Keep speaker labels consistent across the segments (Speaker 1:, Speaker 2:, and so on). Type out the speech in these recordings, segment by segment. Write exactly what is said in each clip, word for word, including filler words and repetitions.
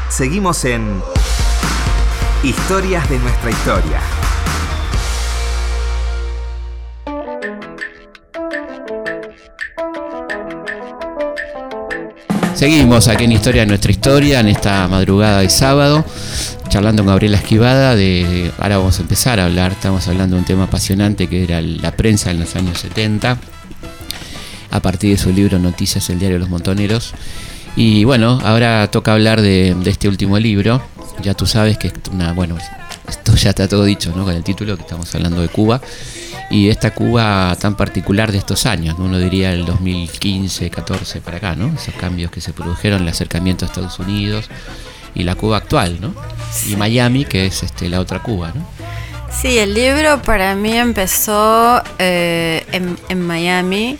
Speaker 1: Seguimos en Historias de nuestra historia.
Speaker 2: Seguimos aquí en Historia de nuestra historia, en esta madrugada de sábado, charlando con Gabriela Esquivada. De, ahora vamos a empezar a hablar, estamos hablando de un tema apasionante que era la prensa en los años setenta, a partir de su libro Noticias, el diario de los montoneros. Y bueno, ahora toca hablar de, de este último libro. Ya tú sabes que es una, bueno, esto ya está todo dicho, ¿no? Con el título, que estamos hablando de Cuba. Y esta Cuba tan particular de estos años, ¿no? Uno diría el dos mil quince, catorce para acá, ¿no? Esos cambios que se produjeron, el acercamiento a Estados Unidos y la Cuba actual, ¿no? Y Miami, que es este, la otra Cuba, ¿no?
Speaker 3: Sí, el libro para mí empezó eh, en, en Miami.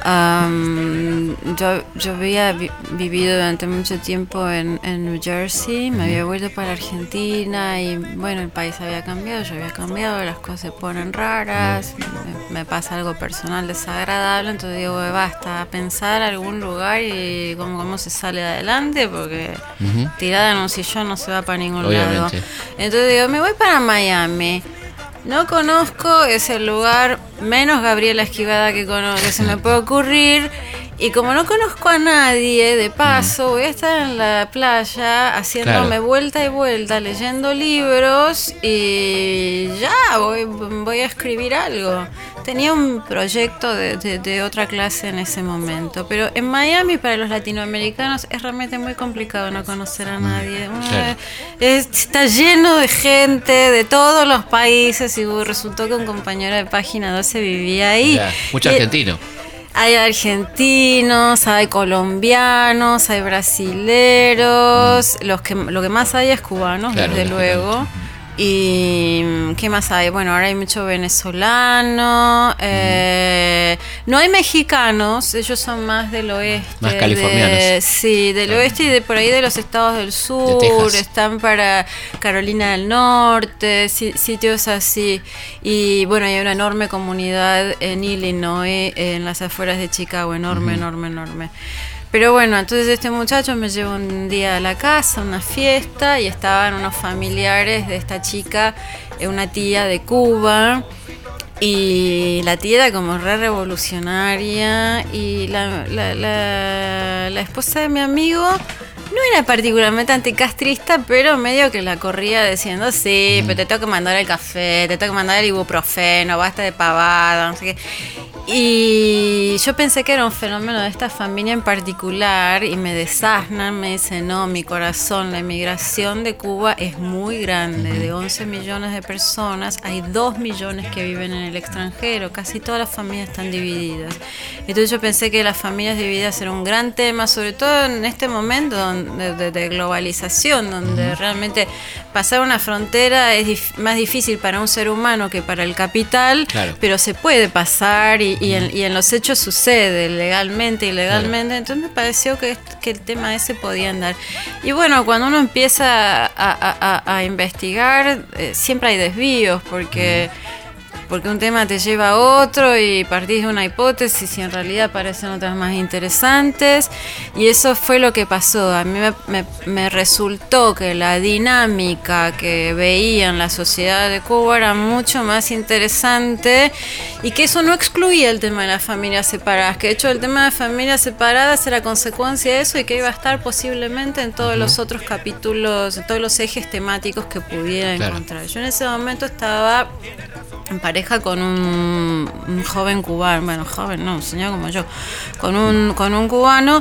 Speaker 3: Um, yo, yo había vi- vivido durante mucho tiempo en, en New Jersey, me había vuelto para Argentina y bueno, el país había cambiado, yo había cambiado, las cosas se ponen raras, me, me pasa algo personal desagradable, entonces digo, basta, pensar algún lugar y cómo, cómo se sale adelante, porque uh-huh. tirada en un sillón no se va para ningún Obviamente. lado. Entonces digo, me voy para Miami. No conozco, es el lugar menos Gabriela Esquivada que, conozco, que se me puede ocurrir. Y como no conozco a nadie, de paso, voy a estar en la playa haciéndome claro. vuelta y vuelta, leyendo libros y ya, voy, voy a escribir algo. Tenía un proyecto de, de, de otra clase en ese momento, pero en Miami para los latinoamericanos es realmente muy complicado no conocer a nadie. Claro. Es, está lleno de gente de todos los países y resultó que un compañero de Página doce vivía ahí.
Speaker 2: Yeah. Mucho argentino.
Speaker 3: Hay argentinos, hay colombianos, hay brasileros, mm. los que, lo que más hay es cubanos, claro, desde luego. ¿Y qué más hay? Bueno, ahora hay mucho venezolano, eh, no hay mexicanos, ellos son más del oeste.
Speaker 2: Más californianos.
Speaker 3: De, sí, del claro. oeste y de por ahí de los estados del sur, de están para Carolina del Norte, sitios así. Y bueno, hay una enorme comunidad en Illinois, en las afueras de Chicago, enorme, uh-huh. enorme, enorme. Pero bueno, entonces este muchacho me llevó un día a la casa, una fiesta, y estaban unos familiares de esta chica, una tía de Cuba, y la tía era como re revolucionaria, y la, la, la, la esposa de mi amigo no era particularmente anticastrista, pero medio que la corría diciendo, sí, mm. pero te tengo que mandar el café, te tengo que mandar el ibuprofeno, basta de pavada, no sé qué. Y yo pensé que era un fenómeno de esta familia en particular y me desasnan, me dicen, no, mi corazón, la inmigración de Cuba es muy grande, de once millones de personas, hay dos millones que viven en el extranjero, casi todas las familias están divididas. Entonces yo pensé que las familias divididas era un gran tema, sobre todo en este momento de, de, de globalización, donde realmente pasar una frontera es dif- más difícil para un ser humano que para el capital, claro. pero se puede pasar y Y en, y en los hechos sucede legalmente y ilegalmente, claro. entonces me pareció que, que el tema ese podía andar. Y bueno, cuando uno empieza a, a, a, a investigar, eh, siempre hay desvíos, porque, porque un tema te lleva a otro y partís de una hipótesis y en realidad aparecen otras más interesantes, y eso fue lo que pasó. A mí me, me, me resultó que la dinámica que veía en la sociedad de Cuba era mucho más interesante y que eso no excluía el tema de las familias separadas, que de hecho el tema de familias separadas era consecuencia de eso y que iba a estar posiblemente en todos uh-huh. los otros capítulos, en todos los ejes temáticos que pudiera claro. encontrar. Yo en ese momento estaba en pareja con un, un joven cubano, bueno, joven no, un señor como yo, con un, con un cubano,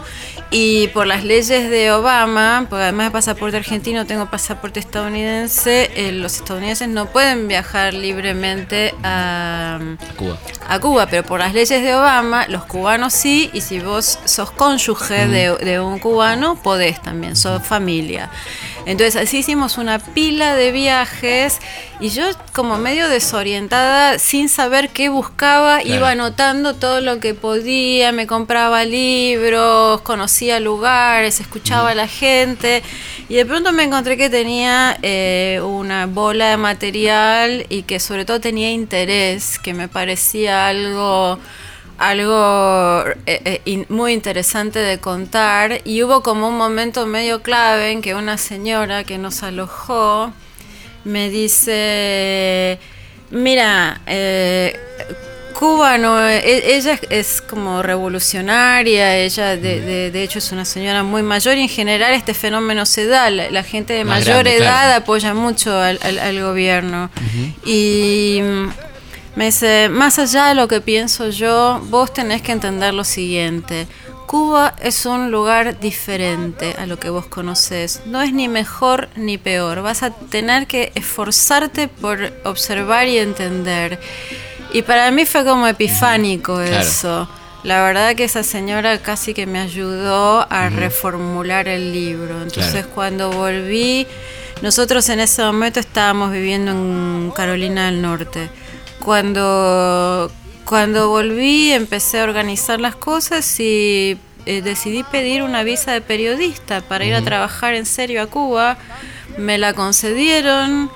Speaker 3: y por las leyes de Obama, porque además de pasaporte argentino tengo pasaporte estadounidense, eh, los estadounidenses no pueden viajar libremente a,
Speaker 2: a Cuba.
Speaker 3: a Cuba, pero por las leyes de Obama, los cubanos sí, y si vos sos cónyuge mm. de, de un cubano, podés también, sos familia. Entonces así hicimos una pila de viajes y yo como medio desorientada, sin saber qué buscaba, claro. iba anotando todo lo que podía, me compraba libros, conocía lugares, escuchaba mm. a la gente y de pronto me encontré que tenía eh, una bola de material y que sobre todo tenía interés, que me parecía algo algo eh, eh, muy interesante de contar, y hubo como un momento medio clave en que una señora que nos alojó me dice, mira, eh, Cuba no, ella es, es como revolucionaria, ella de, de, de hecho es una señora muy mayor, y en general este fenómeno se da, la, la gente de Más mayor grande, edad claro. apoya mucho al, al, al gobierno. Uh-huh. Y me dice, más allá de lo que pienso yo, vos tenés que entender lo siguiente: Cuba es un lugar diferente a lo que vos conocés, no es ni mejor ni peor, vas a tener que esforzarte por observar y entender. Y para mí fue como epifánico eso. Claro. La verdad que esa señora casi que me ayudó a uh-huh. reformular el libro. Entonces claro. cuando volví, nosotros en ese momento estábamos viviendo en Carolina del Norte. Cuando, cuando volví empecé a organizar las cosas y eh, decidí pedir una visa de periodista para uh-huh. ir a trabajar en serio a Cuba. Me la concedieron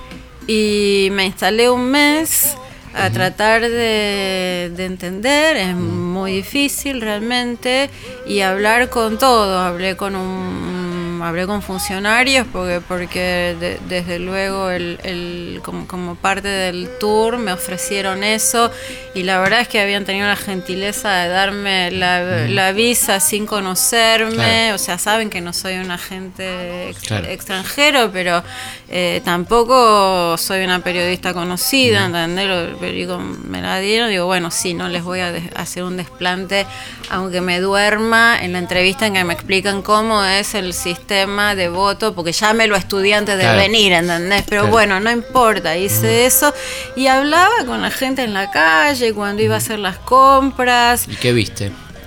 Speaker 3: y me instalé un mes a uh-huh. tratar de, de entender, es uh-huh. muy difícil realmente, y hablar con todo. Hablé con un hablé con funcionarios porque porque de, desde luego el, el como, como parte del tour me ofrecieron eso, y la verdad es que habían tenido la gentileza de darme la, uh-huh. la visa sin conocerme, claro. o sea, saben que no soy un agente ex, claro. extranjero, pero eh, tampoco soy una periodista conocida, uh-huh. ¿entendés? Digo, me la dieron, digo, bueno, sí, no les voy a de- hacer un desplante, aunque me duerma en la entrevista en que me explican cómo es el sistema de voto, porque ya me lo estudié antes de claro. venir, ¿entendés? Pero claro. bueno, no importa, hice uh-huh. eso, y hablaba con la gente en la calle cuando iba a hacer las compras.
Speaker 2: ¿Y qué viste?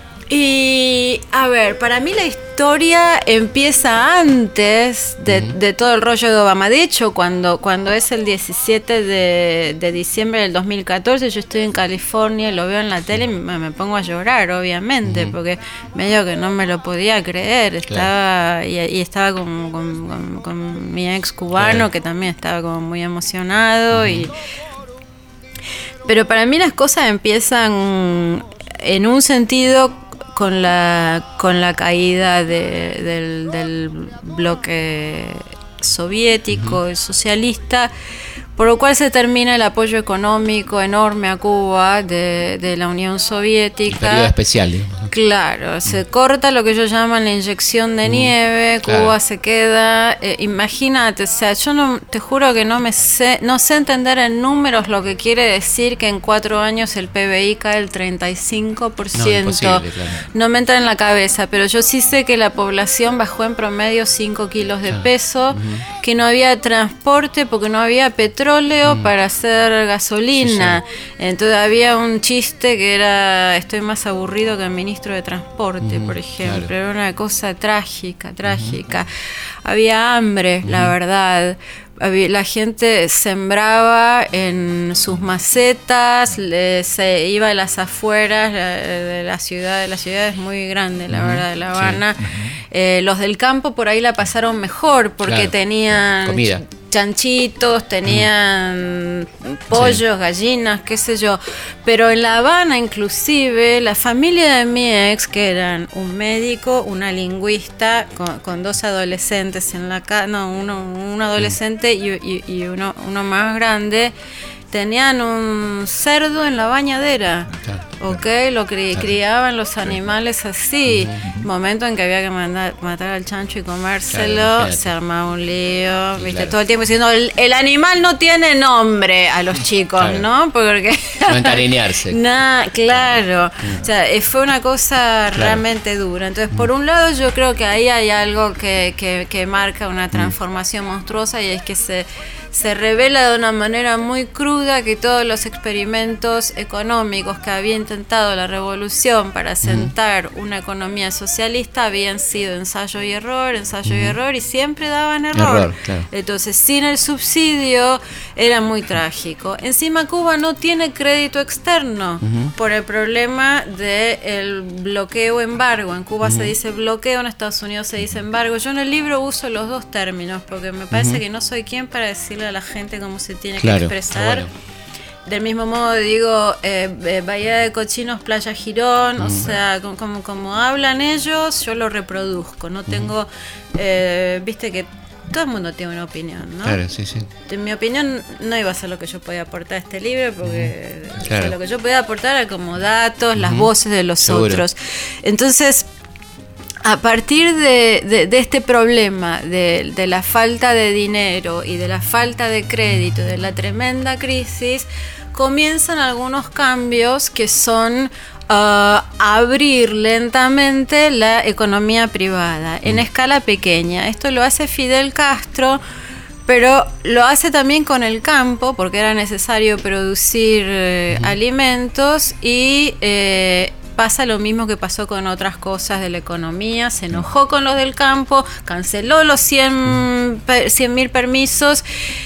Speaker 3: Y, a ver, para mí la historia empieza antes de, uh-huh. de todo el rollo de Obama. De hecho, cuando, cuando es el diecisiete de, de diciembre del dos mil catorce, yo estoy en California, lo veo en la tele y me, me pongo a llorar, obviamente, uh-huh. porque medio que no me lo podía creer. Estaba claro. y, y estaba con, con, con, con mi ex cubano, claro. que también estaba como muy emocionado. Uh-huh. y Pero para mí las cosas empiezan en un sentido con la con la caída de, del, del bloque soviético, uh-huh. y socialista, por lo cual se termina el apoyo económico enorme a Cuba de, de la Unión Soviética. Un
Speaker 2: periodo especial, digamos.
Speaker 3: Claro, se uh-huh. corta lo que ellos llaman la inyección de uh-huh. nieve, Cuba claro. se queda, eh, imagínate, o sea, yo no, te juro que no me sé, no sé entender en números lo que quiere decir que en cuatro años el P B I cae el treinta y cinco por ciento. No, claro. no me entra en la cabeza, pero yo sí sé que la población bajó en promedio cinco kilos de peso, uh-huh. que no había transporte porque no había petróleo uh-huh. para hacer gasolina. Sí, sí. Entonces había un chiste que era, estoy más aburrido que el ministro de transporte, uh-huh. por ejemplo. Claro. Era una cosa trágica, trágica. Uh-huh. Había hambre, uh-huh. la verdad. La gente sembraba en sus macetas, se iba a las afueras de la ciudad. La ciudad es muy grande, la uh-huh. verdad, de La Habana. Sí. Uh-huh. Eh, los del campo por ahí la pasaron mejor porque claro. tenían
Speaker 2: comida,
Speaker 3: chanchitos, tenían uh-huh. pollos, sí. gallinas, qué sé yo. Pero en La Habana, inclusive, la familia de mi ex, que eran un médico, una lingüista, con, con dos adolescentes en la casa, no, uno, un adolescente y, y, y uno, uno más grande, tenían un cerdo en la bañadera, claro, ok, lo cri- claro. criaban los animales así. Uh-huh. Momento en que había que mandar, matar al chancho y comérselo, claro, se armaba un lío, viste, claro. todo el tiempo diciendo el, el animal no tiene nombre a los chicos, claro. ¿no? Porque
Speaker 2: no encariñarse.
Speaker 3: Nah, claro, uh-huh. o sea, fue una cosa claro. realmente dura. Entonces, uh-huh. por un lado, yo creo que ahí hay algo que, que, que marca una transformación uh-huh. monstruosa, y es que se se revela de una manera muy cruda que todos los experimentos económicos que había intentado la revolución para asentar uh-huh. una economía socialista habían sido ensayo y error, ensayo uh-huh. y error, y siempre daban error. error claro. Entonces, sin el subsidio era muy trágico. Encima, Cuba no tiene crédito externo uh-huh. por el problema del bloqueo embargo. En Cuba uh-huh. se dice bloqueo, en Estados Unidos se dice embargo. Yo en el libro uso los dos términos porque me parece uh-huh. que no soy quien para decirle a la gente cómo se tiene claro, que expresar. Bueno. del mismo modo digo, eh, eh, Bahía de Cochinos, Playa Girón, uh-huh. o sea, como, como, como hablan ellos, yo lo reproduzco, no tengo, uh-huh. eh, viste que todo el mundo tiene una opinión, ¿no?
Speaker 2: Claro, sí, sí.
Speaker 3: Mi opinión no iba a ser lo que yo podía aportar a este libro, porque claro. o sea, lo que yo podía aportar era como datos, uh-huh. las voces de los Seguro. otros. Entonces, a partir de, de, de este problema, de, de la falta de dinero y de la falta de crédito, de la tremenda crisis, comienzan algunos cambios que son Uh, abrir lentamente la economía privada en escala pequeña. Esto lo hace Fidel Castro, pero lo hace también con el campo, porque era necesario producir eh, uh-huh. alimentos y eh, pasa lo mismo que pasó con otras cosas de la economía. Se enojó con los del campo, canceló los cien mil permisos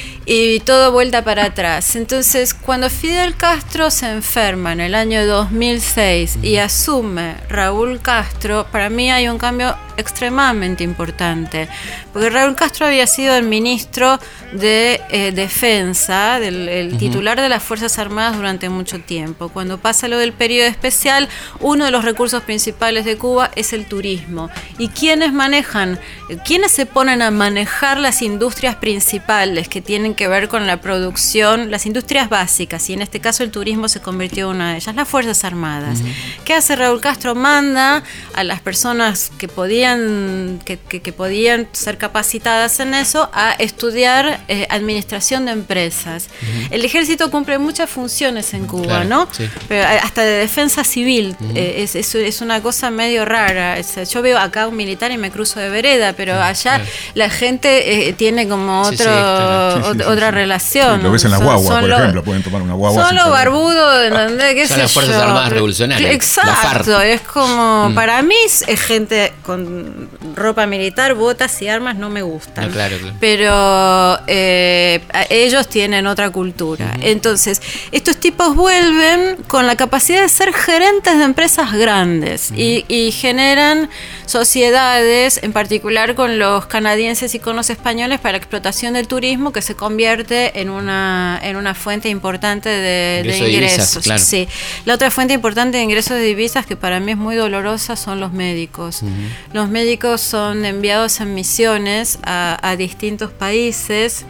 Speaker 3: y todo vuelta para atrás. Entonces, cuando Fidel Castro se enferma en el año dos mil seis y asume Raúl Castro, para mí hay un cambio extremadamente importante, porque Raúl Castro había sido el ministro de eh, Defensa, del, el uh-huh. titular de las Fuerzas Armadas durante mucho tiempo. Cuando pasa lo del periodo especial, uno de los recursos principales de Cuba es el turismo. ¿Y quiénes manejan? ¿Quiénes se ponen a manejar las industrias principales que tienen que ver con la producción, las industrias básicas? Y en este caso el turismo se convirtió en una de ellas, las Fuerzas Armadas. Uh-huh. ¿Qué hace Raúl Castro? Manda a las personas que podían Que, que, que podían ser capacitadas en eso a estudiar eh, administración de empresas. Uh-huh. El ejército cumple muchas funciones en Cuba, claro, ¿no? Sí. Pero hasta de defensa civil. Uh-huh. eh, es, es, es una cosa medio rara. Es, yo veo acá un militar y me cruzo de vereda, pero uh-huh. allá claro. la gente eh, tiene como otro, sí, sí, claro. sí, sí, sí, otra sí, sí. relación.
Speaker 4: Sí, lo ves en la guagua,
Speaker 3: son,
Speaker 4: por
Speaker 3: son
Speaker 4: ejemplo, pueden tomar una guagua.
Speaker 3: Son los barbudos, ¿entendés? ¿Qué
Speaker 2: son
Speaker 3: sé
Speaker 2: las Fuerzas
Speaker 3: yo?
Speaker 2: Armadas Revolucionarias.
Speaker 3: Exacto, es como, mm. para mí es gente con ropa militar, botas y armas no me gustan. No, claro, claro. Pero eh, ellos tienen otra cultura. Uh-huh. Entonces, estos tipos vuelven con la capacidad de ser gerentes de empresas grandes uh-huh. y, y generan sociedades, en particular con los canadienses y con los españoles, para la explotación del turismo, que se convierte en una, en una fuente importante de, de ingresos. De divisas, claro. Sí. La otra fuente importante de ingresos de divisas, que para mí es muy dolorosa, son los médicos. Uh-huh. Los médicos son enviados en misiones a, a distintos países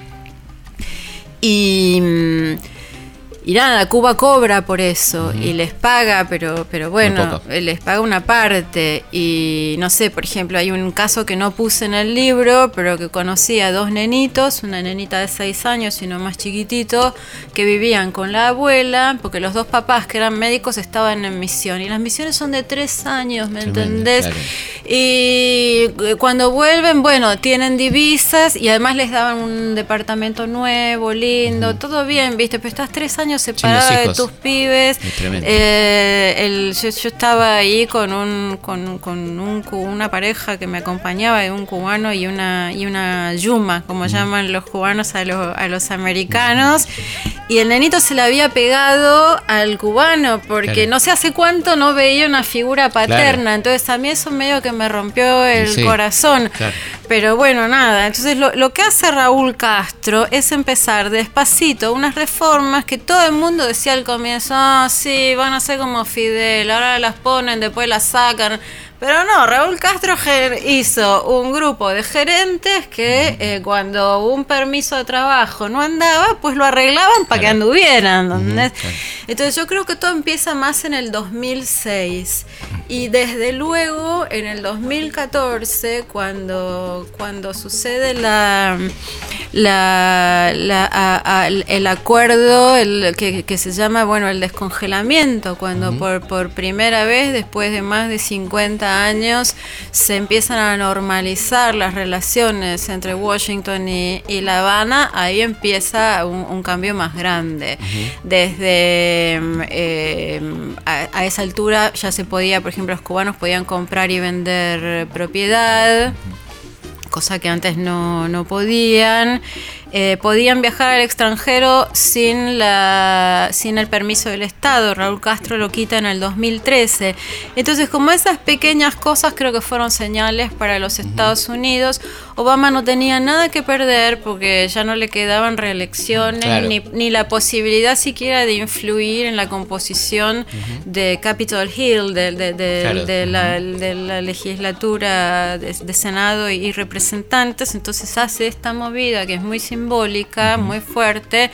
Speaker 3: y, y nada, Cuba cobra por eso uh-huh. y les paga, pero, pero bueno, les paga una parte. Y no sé, por ejemplo, hay un caso que no puse en el libro, pero que conocí a dos nenitos, una nenita de seis años y uno más chiquitito, que vivían con la abuela, porque los dos papás que eran médicos estaban en misión, y las misiones son de tres años, ¿me Tremendo, entendés? Claro. Y cuando vuelven, bueno, tienen divisas y además les daban un departamento nuevo, lindo, uh-huh. todo bien, ¿viste? Pero estás tres años separada de tus pibes. Eh, el, yo, yo estaba ahí con un con, con un, una pareja que me acompañaba, de un cubano y una y una yuma, como uh-huh. llaman los cubanos a los, a los americanos. Y el nenito se le había pegado al cubano porque claro. no sé hace cuánto no veía una figura paterna. Claro. Entonces a mí eso medio que me rompió el sí, corazón. Claro. Pero bueno, nada. Entonces lo, lo que hace Raúl Castro es empezar despacito unas reformas que todo el mundo decía al comienzo, ah, sí, van a ser como Fidel, ahora las ponen, después las sacan. Pero no, Raúl Castro hizo un grupo de gerentes que eh, cuando un permiso de trabajo no andaba, pues lo arreglaban para claro. que anduvieran. ¿Entendés? Uh-huh, claro. Entonces yo creo que todo empieza más en el dos mil seis. Y desde luego en el dos mil catorce, cuando, cuando sucede la, la, la a, a, el acuerdo el, que, que se llama, bueno, el descongelamiento, cuando uh-huh. por, por primera vez, después de más de cincuenta años, se empiezan a normalizar las relaciones entre Washington y, y La Habana, ahí empieza un, un cambio más grande. Uh-huh. Desde eh, a, a esa altura ya se podía, por ejemplo, los cubanos podían comprar y vender propiedad, cosa que antes no, no podían. Eh, podían viajar al extranjero sin la sin el permiso del Estado. Raúl Castro lo quita en el dos mil trece. Entonces, como esas pequeñas cosas creo que fueron señales para los Estados Unidos. Obama no tenía nada que perder porque ya no le quedaban reelecciones, claro. ni, ni la posibilidad siquiera de influir en la composición uh-huh. de Capitol Hill, de, de, de, claro. de, la, uh-huh. de la legislatura de, de Senado y representantes. Entonces hace esta movida que es muy simbólica, uh-huh. muy fuerte,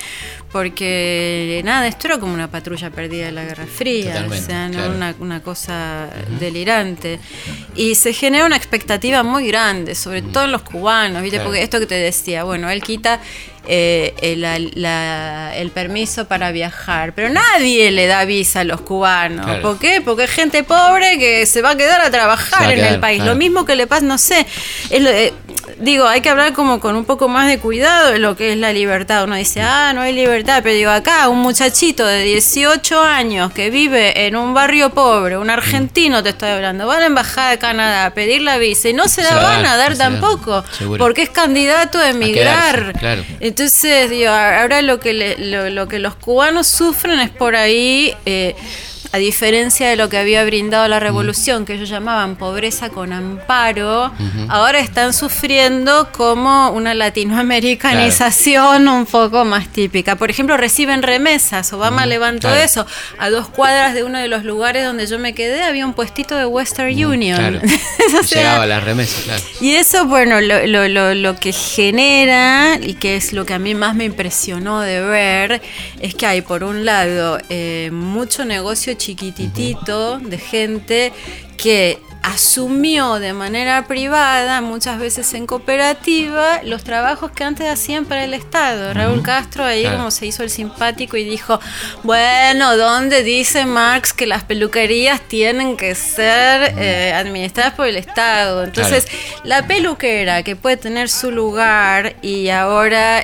Speaker 3: porque nada, esto era como una patrulla perdida de la Guerra Fría. Totalmente, o sea, no claro. una, una cosa uh-huh. delirante. Y se genera una expectativa muy grande, sobre uh-huh. todo en los cubanos, ¿viste? Claro. Porque esto que te decía, bueno, él quita eh, el, la, el permiso para viajar, pero nadie le da visa a los cubanos. Claro. ¿Por qué? Porque es gente pobre que se va a quedar a trabajar en quedar, el país. Claro. Lo mismo que le pasa, no sé, es lo, eh, digo, hay que hablar como con un poco más de cuidado de lo que es la libertad. Uno dice, ah, no hay libertad, pero digo, acá un muchachito de dieciocho años que vive en un barrio pobre, un argentino te estoy hablando, va a la embajada de Canadá a pedir la visa y no se la se van a dar no tampoco, porque es candidato a emigrar. A quedarse, claro. Entonces, digo, ahora lo que, le, lo, lo que los cubanos sufren es por ahí... Eh, a diferencia de lo que había brindado la revolución, uh-huh. que ellos llamaban pobreza con amparo, uh-huh. ahora están sufriendo como una latinoamericanización claro. un poco más típica. Por ejemplo, reciben remesas. Obama uh-huh. levantó claro. eso. A dos cuadras de uno de los lugares donde yo me quedé había un puestito de Western uh-huh. Union. Claro. o sea,
Speaker 2: llegaba las remesas, claro.
Speaker 3: Y eso, bueno, lo, lo, lo, lo que genera, y que es lo que a mí más me impresionó de ver, es que hay, por un lado, eh, mucho negocio chiquititito de gente que asumió de manera privada, muchas veces en cooperativa, los trabajos que antes hacían para el Estado. Uh-huh. Raúl Castro ahí claro. como se hizo el simpático y dijo, bueno, ¿dónde dice Marx que las peluquerías tienen que ser eh, administradas por el Estado? Entonces, claro. la peluquera que puede tener su lugar y ahora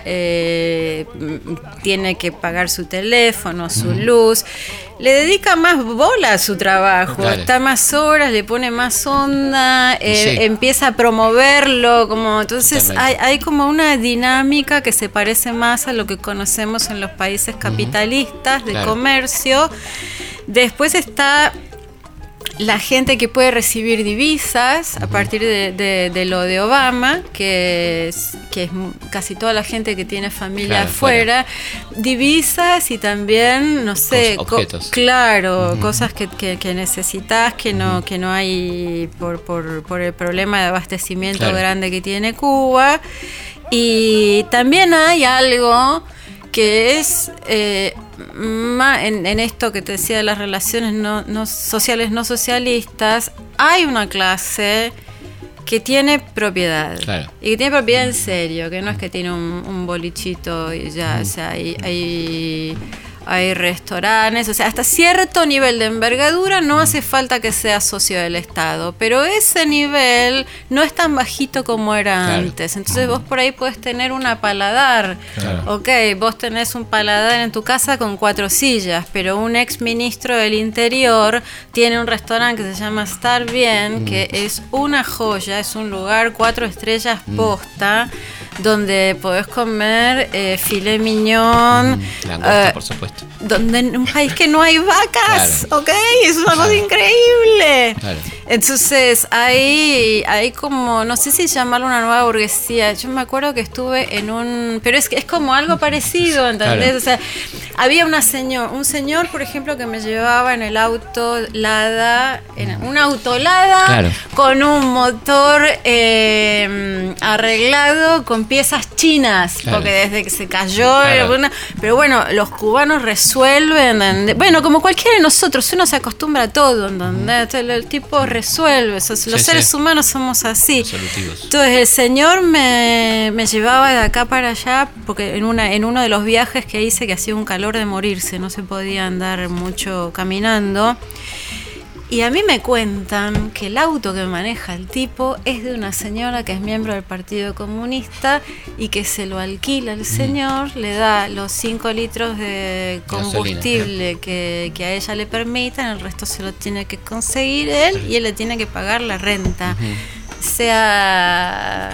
Speaker 3: eh, tiene que pagar su teléfono, su uh-huh. luz, le dedica más bola a su trabajo, claro. está más horas, le pone más onda, eh, sí. empieza a promoverlo, como entonces hay, hay como una dinámica que se parece más a lo que conocemos en los países capitalistas, uh-huh. de claro. comercio. Después está la gente que puede recibir divisas uh-huh. a partir de, de, de lo de Obama, que es, que es casi toda la gente que tiene familia claro, afuera, fuera. divisas y también, no sé, Cos, objetos. Co- claro, uh-huh. cosas que, que, que necesitas, que no, uh-huh. que no hay por, por, por el problema de abastecimiento claro. grande que tiene Cuba. Y también hay algo que es eh, más en, en esto que te decía de las relaciones no, no sociales no socialistas, hay una clase que tiene propiedad claro. y que tiene propiedad en serio, que no es que tiene un, un bolichito y ya, mm. o sea, hay, hay hay restaurantes, o sea, hasta cierto nivel de envergadura no hace falta que sea socio del Estado, pero ese nivel no es tan bajito como era claro. antes. Entonces vos por ahí podés tener una paladar, claro. ok, vos tenés un paladar en tu casa con cuatro sillas, pero un ex ministro del Interior tiene un restaurante que se llama Estar Bien, mm. que es una joya, es un lugar cuatro estrellas posta, mm. donde podés comer eh, filet mignon, mm. langosta, uh, por supuesto. Donde en un país que no hay vacas, claro. ¿ok? Es una claro. cosa increíble. Claro. Entonces, hay, hay como, no sé si llamarlo una nueva burguesía. Yo me acuerdo que estuve en un... Pero es que es como algo parecido, ¿entendés? Claro. O sea, había una señor, un señor, por ejemplo, que me llevaba en el auto Lada, en un auto Lada, claro. con un motor eh, arreglado con piezas chinas, claro. porque desde que se cayó... Claro. Una, pero bueno, los cubanos resuelven, bueno, como cualquiera de nosotros, uno se acostumbra a todo, ¿entendés? El, el tipo resuelve, los sí, seres sí. humanos somos así. Solutivos. Entonces el señor me, me llevaba de acá para allá, porque en, una, en uno de los viajes que hice, que hacía un calor de morirse, no se podía andar mucho caminando, y a mí me cuentan que el auto que maneja el tipo es de una señora que es miembro del Partido Comunista y que se lo alquila el señor, mm. le da los cinco litros de combustible que, que a ella le permitan, el resto se lo tiene que conseguir él y él le tiene que pagar la renta. Uh-huh. O sea,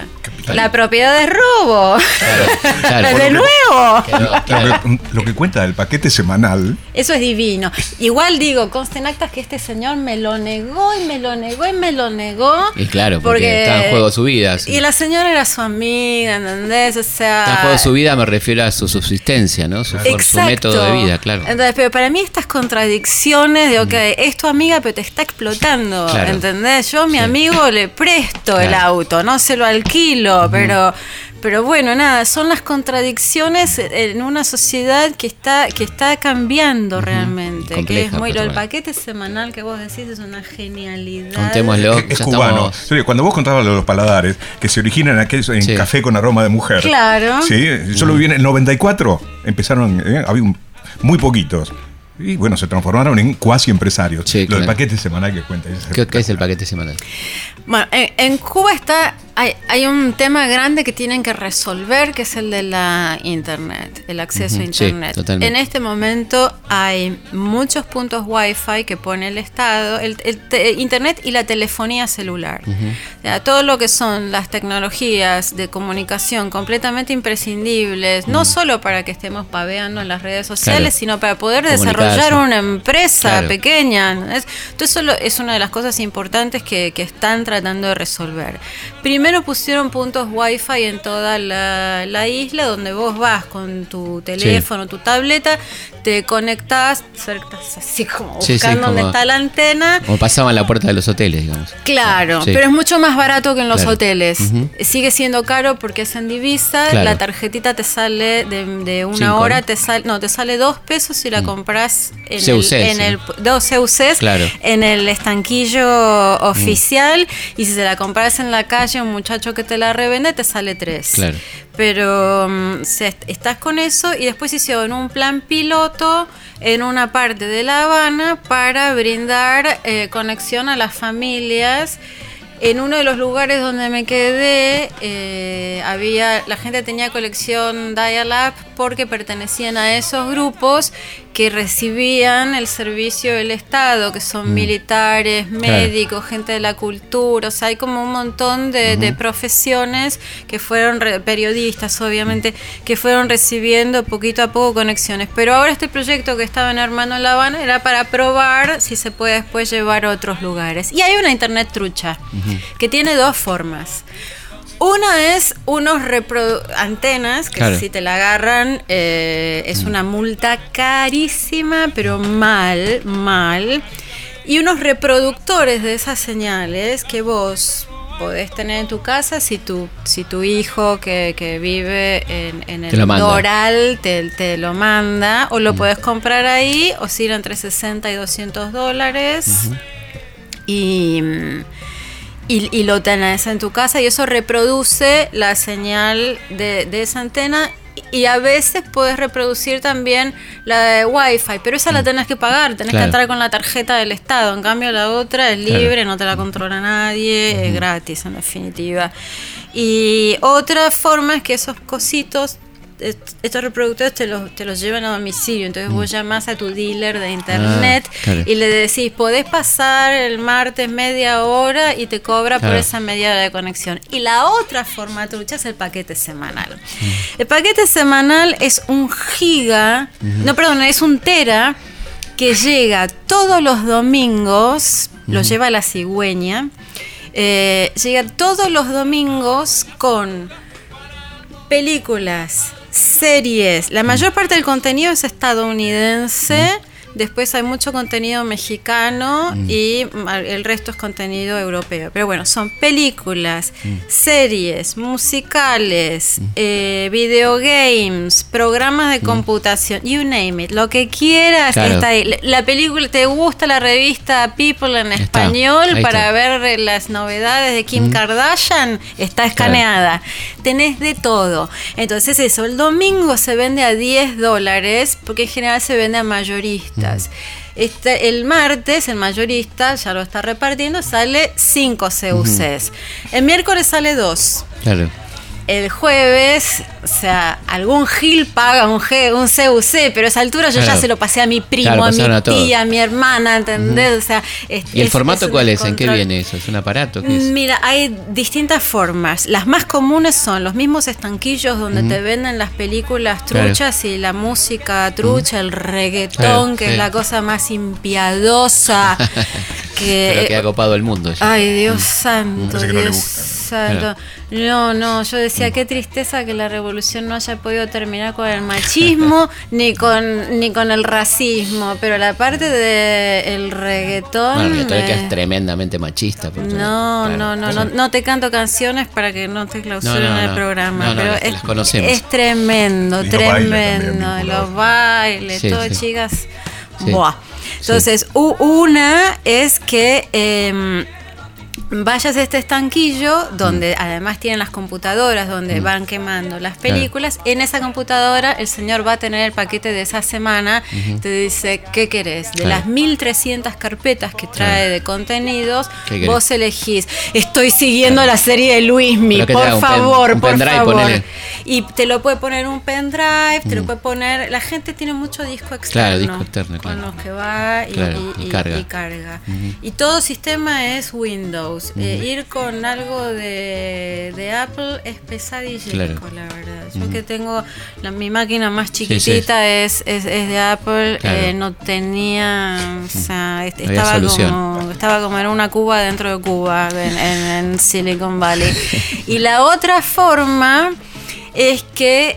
Speaker 3: La propiedad es robo.
Speaker 2: Claro, claro.
Speaker 3: De nuevo.
Speaker 4: Claro, claro. Lo, que, lo que cuenta del paquete semanal.
Speaker 3: Eso es divino. Igual digo, consta en actas que este señor me lo negó y me lo negó y me lo negó.
Speaker 2: Y claro, porque, porque está en juego su vida. Sí.
Speaker 3: Y la señora era su amiga, ¿entendés? O sea.
Speaker 2: Está en juego su vida, me refiero a su subsistencia, ¿no? Su, su método de vida, claro.
Speaker 3: Entonces, pero para mí estas contradicciones de, ok, mm. es tu amiga, pero te está explotando, claro. ¿entendés? Yo a mi sí. amigo le presto claro. el auto, no se lo alquilo, uh-huh. pero... Pero bueno, nada, son las contradicciones en una sociedad que está que está cambiando uh-huh. realmente. Compleja, que es muy lo del paquete semanal que vos decís es una genialidad.
Speaker 2: Contémoslo.
Speaker 4: Es, es cubano. Estamos... Cuando vos contabas lo de los paladares, que se originan aquellos en sí. café con aroma de mujer.
Speaker 3: Claro.
Speaker 4: Sí, yo lo vi en el noventa y cuatro, empezaron, eh, había un, muy poquitos. Y bueno, se transformaron en cuasi empresarios. Sí, lo claro. del paquete semanal que cuenta.
Speaker 2: ¿Qué, ¿Qué es el paquete semanal?
Speaker 3: Bueno, en, en Cuba está hay, hay un tema grande que tienen que resolver, que es el de la internet, el acceso uh-huh, a internet. Sí, en este momento hay muchos puntos Wi-Fi que pone el Estado, el, el te, internet y la telefonía celular. Uh-huh. O sea, todo lo que son las tecnologías de comunicación completamente imprescindibles, uh-huh. no solo para que estemos paveando en las redes sociales, claro. sino para poder desarrollar una empresa claro. pequeña. Entonces, eso es una de las cosas importantes que, que están tratando de resolver. Primero pusieron puntos Wi-Fi en toda la, la isla, donde vos vas con tu teléfono, sí. tu tableta, te conectás, así como buscando sí, sí, como, dónde está la antena.
Speaker 2: Como pasaban la puerta de los hoteles, digamos.
Speaker 3: Claro, sí. pero es mucho más barato que en los claro. hoteles. Uh-huh. Sigue siendo caro porque es en divisa, claro. la tarjetita te sale de, de una Cinco, hora, ¿no? te sale, no, te sale dos pesos si la compras en C U C, el, en sí. el dos C U Cs claro. en el estanquillo oficial, mm. y si se la compras en la calle, un muchacho que te la revende te sale tres.
Speaker 2: Claro.
Speaker 3: Pero um, se, estás con eso y después hicieron un plan piloto en una parte de La Habana para brindar eh, conexión a las familias. En uno de los lugares donde me quedé, eh, había la gente tenía conexión dial-up porque pertenecían a esos grupos que recibían el servicio del Estado, que son mm. militares, médicos, claro. gente de la cultura. O sea, hay como un montón de, uh-huh. de profesiones que fueron, re- periodistas obviamente, que fueron recibiendo poquito a poco conexiones. Pero ahora este proyecto que estaban armando en La Habana era para probar si se puede después llevar a otros lugares. Y hay una internet trucha, uh-huh. que tiene dos formas. Una es unos repro- antenas que claro. si te la agarran eh, es una multa carísima, pero mal, mal. Y unos reproductores de esas señales que vos podés tener en tu casa si tu, si tu hijo que, que vive en, en el Doral te, te lo manda, o lo mm. podés comprar ahí, oscila entre sesenta y doscientos dólares. Uh-huh. Y... Y, y lo tenés en tu casa y eso reproduce la señal de, de esa antena, y a veces puedes reproducir también la de Wi-Fi, pero esa la tenés que pagar, tenés claro. que entrar con la tarjeta del Estado. En cambio la otra es libre, claro. no te la controla nadie, uh-huh. es gratis en definitiva. Y otra forma es que esos cositos, estos reproductores te los, te los llevan a domicilio. Entonces mm. vos llamás a tu dealer de internet ah, claro. y le decís, podés pasar el martes media hora y te cobra claro. por esa media hora de conexión. Y la otra forma trucha es el paquete semanal. Mm. El paquete semanal es un giga, mm. no, perdón, es un tera que llega todos los domingos, mm. lo lleva la cigüeña, eh, llega todos los domingos con películas, series. La mayor parte del contenido es estadounidense. Mm. Después hay mucho contenido mexicano mm. y el resto es contenido europeo. Pero bueno, son películas, mm. series, musicales, mm. eh, videogames, programas de mm. computación, you name it, lo que quieras claro. está ahí. La película, ¿te gusta la revista People en español para está. ver las novedades de Kim mm. Kardashian? Está escaneada. Claro. Tenés de todo. Entonces eso, el domingo se vende a diez dólares porque en general se vende a mayoristas. Este, el martes el mayorista ya lo está repartiendo, sale cinco C U Cs. Uh-huh. El miércoles sale dos.
Speaker 2: Claro.
Speaker 3: el jueves, o sea, algún Gil paga un, G, un C U C, pero a esa altura yo claro. ya se lo pasé a mi primo, claro, a mi a tía, a mi hermana, ¿entendés? Uh-huh. O sea, es,
Speaker 2: ¿y el
Speaker 3: es,
Speaker 2: formato
Speaker 3: es
Speaker 2: cuál es? ¿En qué viene eso? ¿Es un aparato? ¿Qué es?
Speaker 3: Mira, hay distintas formas. Las más comunes son los mismos estanquillos donde uh-huh. te venden las películas truchas claro. y la música trucha, uh-huh. el reggaetón, claro, que sí. es la cosa más impiadosa. que,
Speaker 2: pero que ha copado el mundo ya.
Speaker 3: Ay, Dios uh-huh. santo, Dios no santo. Claro. No, no, yo decía, qué tristeza que la revolución no haya podido terminar con el machismo ni con ni con el racismo, pero la parte del reggaetón...
Speaker 2: Bueno, el reggaetón eh, que es tremendamente machista.
Speaker 3: No, claro, no, no, no, no te canto canciones para que no te clausuren no, no, no, el programa, no, no, pero las, es, las conocemos. Es tremendo, y tremendo, los bailes, los bailes sí, todo, sí. chicas. Sí. Buah. Entonces, sí. una es que... Eh, vayas a este estanquillo donde mm. además tienen las computadoras donde mm. van quemando las películas. Claro. En esa computadora el señor va a tener el paquete de esa semana. Uh-huh. Te dice, ¿qué querés? De claro. las mil trescientas carpetas que trae claro. de contenidos, vos elegís. Estoy siguiendo claro. la serie de Luismi, por favor, un pen, un por favor. Ponele. Y te lo puede poner un pendrive, mm. te lo puede poner... La gente tiene mucho disco externo.
Speaker 2: Claro, disco externo, claro.
Speaker 3: Con los que va y,
Speaker 2: claro,
Speaker 3: y,
Speaker 2: y, y carga.
Speaker 3: Y, carga.
Speaker 2: Uh-huh.
Speaker 3: Y todo sistema es Windows. Uh-huh. Eh, ir con algo de, de Apple es pesadillesco, claro. la verdad. Yo uh-huh. que tengo la, mi máquina más chiquitita sí, sí. Es, es, es de Apple, claro. eh, no tenía, o sea, est- no estaba como estaba como en una Cuba dentro de Cuba, en, en, en Silicon Valley. Y la otra forma es que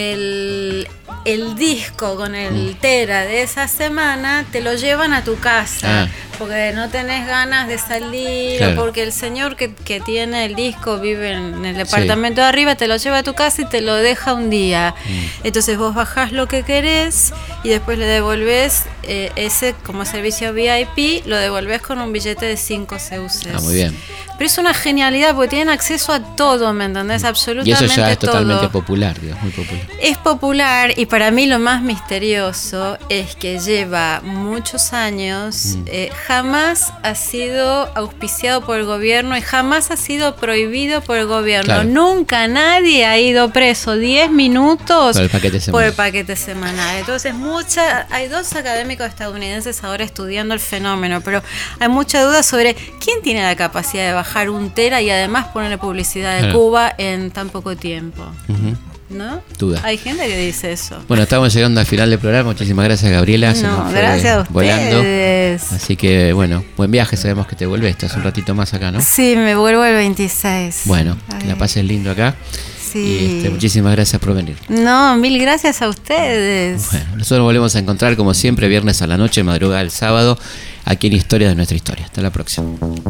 Speaker 3: el el disco con el tera de esa semana te lo llevan a tu casa. Ah. Porque no tenés ganas de salir, claro. o porque el señor que, que tiene el disco vive en el departamento sí. de arriba, te lo lleva a tu casa y te lo deja un día. Mm. Entonces vos bajás lo que querés y después le devolvés eh, ese como servicio V I P, lo devolvés con un billete de cinco C U Cs.
Speaker 2: Ah, muy bien.
Speaker 3: Pero es una genialidad porque tienen acceso a todo, ¿me entendés? Absolutamente todo. Y eso ya es todo.
Speaker 2: Totalmente popular, digamos, muy popular.
Speaker 3: Es popular y para mí lo más misterioso es que lleva muchos años, mm. eh, jamás ha sido auspiciado por el gobierno y jamás ha sido prohibido por el gobierno. Claro. Nunca nadie ha ido preso diez minutos
Speaker 2: por el paquete semanal.
Speaker 3: Por el paquete semanal. Entonces, mucha, hay dos académicos estadounidenses ahora estudiando el fenómeno, pero hay mucha duda sobre quién tiene la capacidad de bajar un tera y además ponerle publicidad de claro. Cuba en tan poco tiempo. Uh-huh. ¿No?
Speaker 2: Duda.
Speaker 3: Hay gente que dice eso.
Speaker 2: Bueno, estamos llegando al final del programa. Muchísimas gracias, Gabriela. Se
Speaker 3: no, gracias a ustedes. Volando.
Speaker 2: Así que, bueno, buen viaje. Sabemos que te vuelves. Estás un ratito más acá, ¿no?
Speaker 3: Sí, me vuelvo el veintiséis.
Speaker 2: Bueno, Ay. que la pases lindo acá.
Speaker 3: Sí.
Speaker 2: Y este, muchísimas gracias por venir.
Speaker 3: No, mil gracias a ustedes.
Speaker 2: Bueno, nosotros nos volvemos a encontrar como siempre viernes a la noche, madrugada el sábado, aquí en Historia de Nuestra Historia. Hasta la próxima.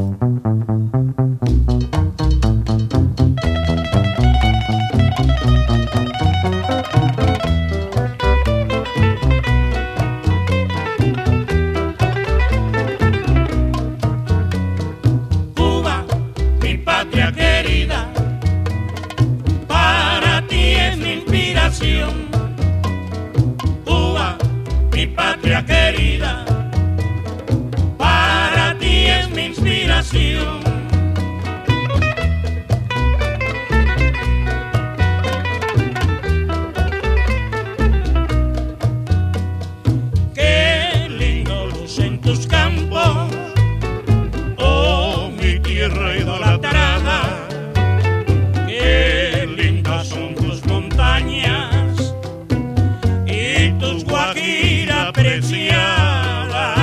Speaker 5: Cuba, mi patria querida, para ti es mi inspiración. Qué lindo luce en tus campos, oh mi tierra idolatrada. Qué lindas son tus montañas, Guajira preciada.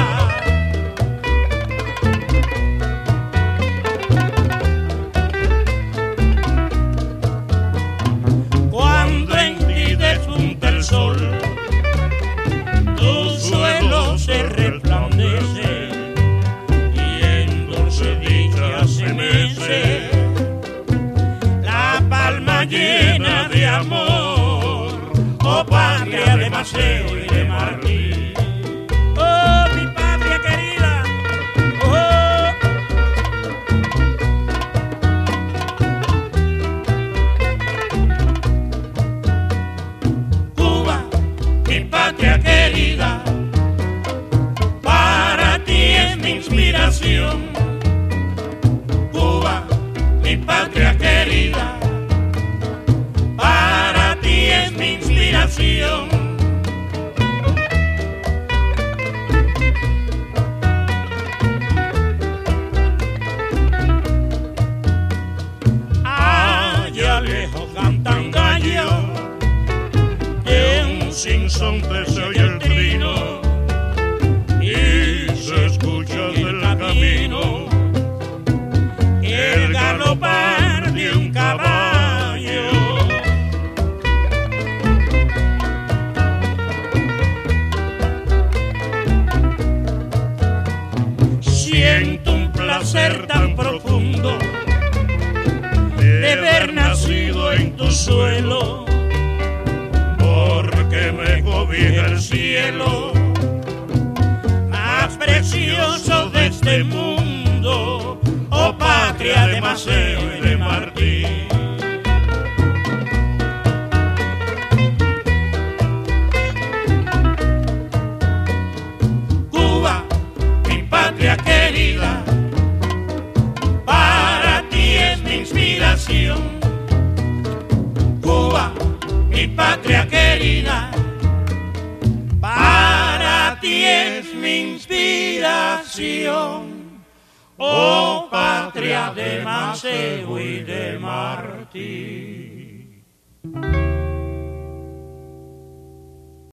Speaker 5: Cuando en ti despunta el sol, tu suelo se resplandece y en dulce dicha se mece la palma llena de amor, oh patria de Maceo y de Martí. Oh, mi patria querida, oh. Cuba, mi patria querida, para ti es mi inspiración. Cuba, mi patria querida, inspiración. Allá lejos cantan gallos, en un sinsonte se oye el trino y se escucha del camino el galopar de un caballo. Siento un placer tan profundo de haber nacido en tu suelo, porque me cobija el cielo más precioso de este mundo, oh patria de Maceo y de Martí. Cuba, mi patria querida, para ti es mi inspiración. Cuba, mi patria querida, para ti es mi inspiración. Oh patria de Maceo y de Martí.